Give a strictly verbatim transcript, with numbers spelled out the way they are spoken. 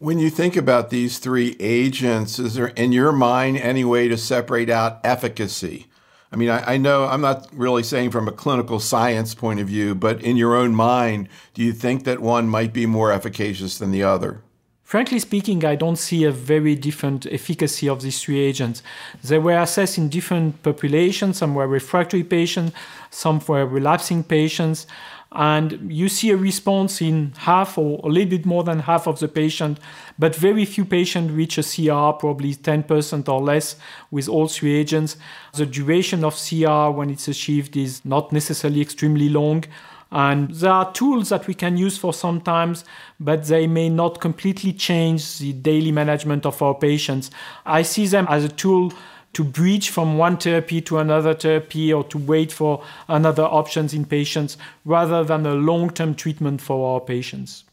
When you think about these three agents, is there, in your mind, any way to separate out efficacy? I mean, I, I know I'm not really saying from a clinical science point of view, but in your own mind, do you think that one might be more efficacious than the other? Frankly speaking, I don't see a very different efficacy of these three agents. They were assessed in different populations. Some were refractory patients, some were relapsing patients. And you see a response in half or a little bit more than half of the patient, but very few patients reach a C R, probably ten percent or less with all three agents. The duration of C R when it's achieved is not necessarily extremely long. And there are tools that we can use for sometimes, but they may not completely change the daily management of our patients. I see them as a tool to bridge from one therapy to another therapy or to wait for another options in patients rather than a long-term treatment for our patients.